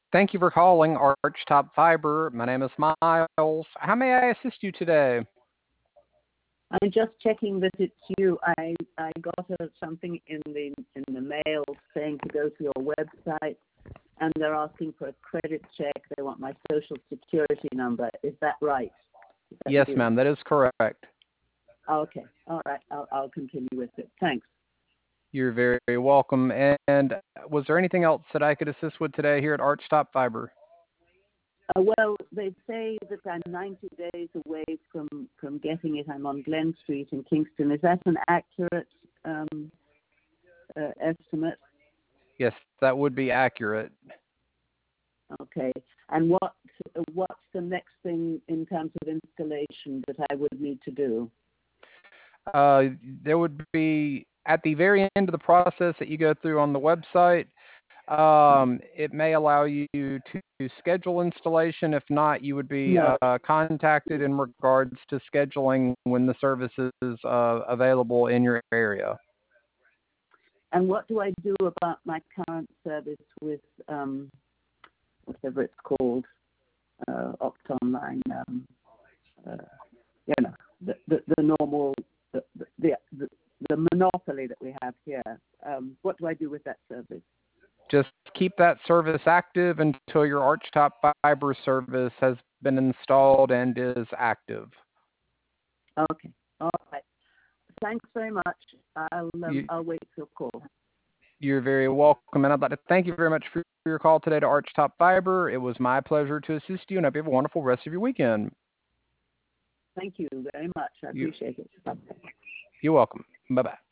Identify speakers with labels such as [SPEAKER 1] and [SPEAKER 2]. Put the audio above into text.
[SPEAKER 1] Thank you for calling Archtop Fiber. My name is Miles. How may I assist you today?
[SPEAKER 2] I'm just checking that it's you. I got something in the mail saying to go to your website, and they're asking for a credit check. They want my social security number. Is that right? Is that
[SPEAKER 1] Yes,
[SPEAKER 2] you?
[SPEAKER 1] ma'am, that is correct.
[SPEAKER 2] Okay. All right. I'll continue with it. Thanks.
[SPEAKER 1] You're very welcome. And was there anything else that I could assist with today here at Archtop Fiber?
[SPEAKER 2] Well, they say that I'm 90 days away from getting it. I'm on Glen Street in Kingston. Is that an accurate estimate?
[SPEAKER 1] Yes, that would be accurate.
[SPEAKER 2] Okay. And what's the next thing in terms of installation that I would need to do?
[SPEAKER 1] There would be, at the very end of the process that you go through on the website, it may allow you to schedule installation. If not, you would be
[SPEAKER 2] No.
[SPEAKER 1] contacted in regards to scheduling when the service is available in your area.
[SPEAKER 2] And what do I do about my current service with whatever it's called, Octonline? The normal, the monopoly that we have here. What do I do with that service?
[SPEAKER 1] Just keep that service active until your Archtop Fiber service has been installed and is active.
[SPEAKER 2] Okay. All right. Thanks very much. I'll wait for your call.
[SPEAKER 1] You're very welcome, and I'd like to thank you very much for your call today to Archtop Fiber. It was my pleasure to assist you, and I hope you have a wonderful rest of your weekend.
[SPEAKER 2] Thank you very much. I appreciate it. Bye-bye.
[SPEAKER 1] You're welcome. Bye-bye.